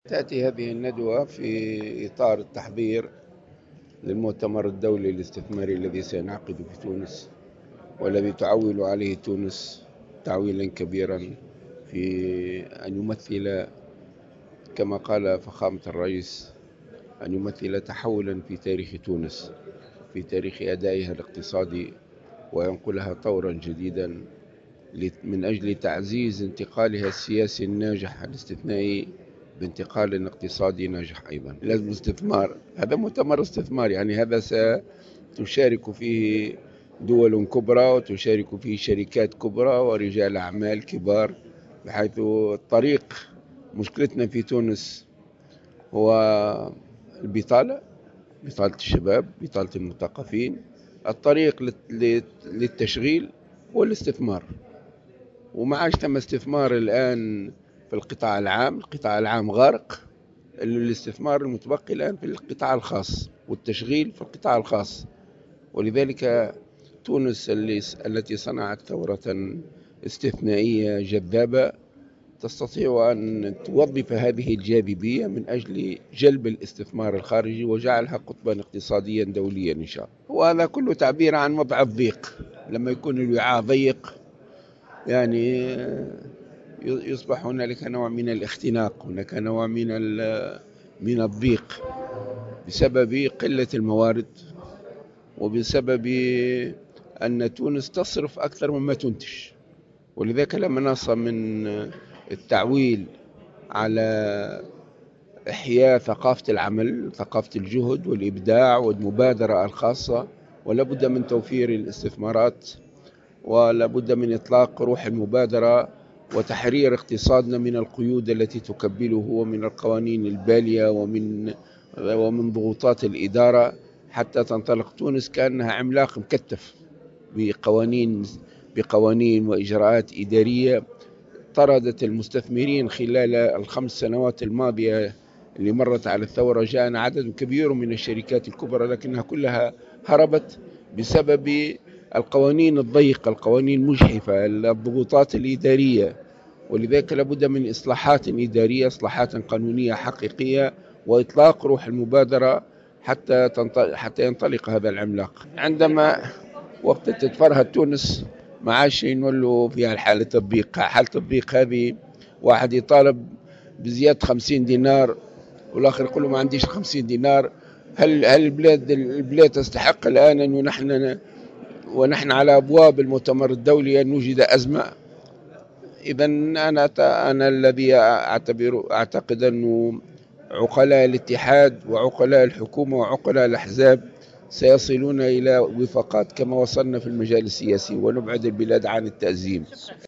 تأتي هذه الندوة في إطار التحضير للمؤتمر الدولي الاستثماري الذي سينعقد في تونس، والذي تعول عليه تونس تعويلا كبيرا في أن يمثل، كما قال فخامة الرئيس، أن يمثل تحولا في تاريخ تونس، في تاريخ أدائها الاقتصادي، وينقلها طورا جديدا من أجل تعزيز انتقالها السياسي الناجح الاستثنائي بانتقال اقتصادي ناجح. أيضا لازم استثمار، هذا مؤتمر استثمار، يعني هذا ستشارك فيه دول كبرى وتشارك فيه شركات كبرى ورجال أعمال كبار، بحيث الطريق، مشكلتنا في تونس هو البطالة، بطالة الشباب، بطالة المثقفين. الطريق للتشغيل والاستثمار، وما عادش ثم استثمار الآن في القطاع العام. القطاع العام غارق، الاستثمار المتبقي الآن في القطاع الخاص والتشغيل في القطاع الخاص. ولذلك تونس التي صنعت ثورة استثنائية جذابة تستطيع أن توظف هذه الجاذبية من أجل جلب الاستثمار الخارجي وجعلها قطبا اقتصاديا دوليا إن شاء الله. وهذا كله تعبير عن وضع الضيق. لما يكون الوعاء ضيق يعني يصبح هنالك نوع من الاختناق، هناك نوع من الضيق بسبب قلة الموارد، وبسبب أن تونس تصرف أكثر مما تنتج. ولذلك لما نصل من التعويل على إحياء ثقافة العمل، ثقافة الجهد والإبداع والمبادرة الخاصة، ولابد من توفير الاستثمارات، ولابد من إطلاق روح المبادرة وتحرير اقتصادنا من القيود التي تكبله ومن القوانين البالية ومن ضغوطات الإدارة، حتى تنطلق تونس كأنها عملاق مكتف بقوانين وإجراءات إدارية طردت المستثمرين. خلال ال5 سنوات الماضية اللي مرت على الثورة جاءنا عدد كبير من الشركات الكبرى، لكنها كلها هربت بسبب القوانين الضيقة، القوانين المجحفة، الضغوطات الإدارية. ولذلك لابد من إصلاحات إدارية، إصلاحات قانونية حقيقية، وإطلاق روح المبادرة حتى ينطلق هذا العملاق. عندما وقت تتفرهد تونس ما عادش نولوا فيها حالة الضيق. حالة الضيق هذه واحد يطالب بزيادة 50 دينار والآخر يقول له ما عنديش 50 دينار. هل البلاد تستحق الآن أن ونحن على أبواب المؤتمر الدولي أن نوجد أزمة؟ إذا أنا الذي أعتقد أن عقلاء الاتحاد وعقلاء الحكومة وعقلاء الأحزاب سيصلون إلى وفاقات كما وصلنا في المجال السياسي، ونبعد البلاد عن التأزيم.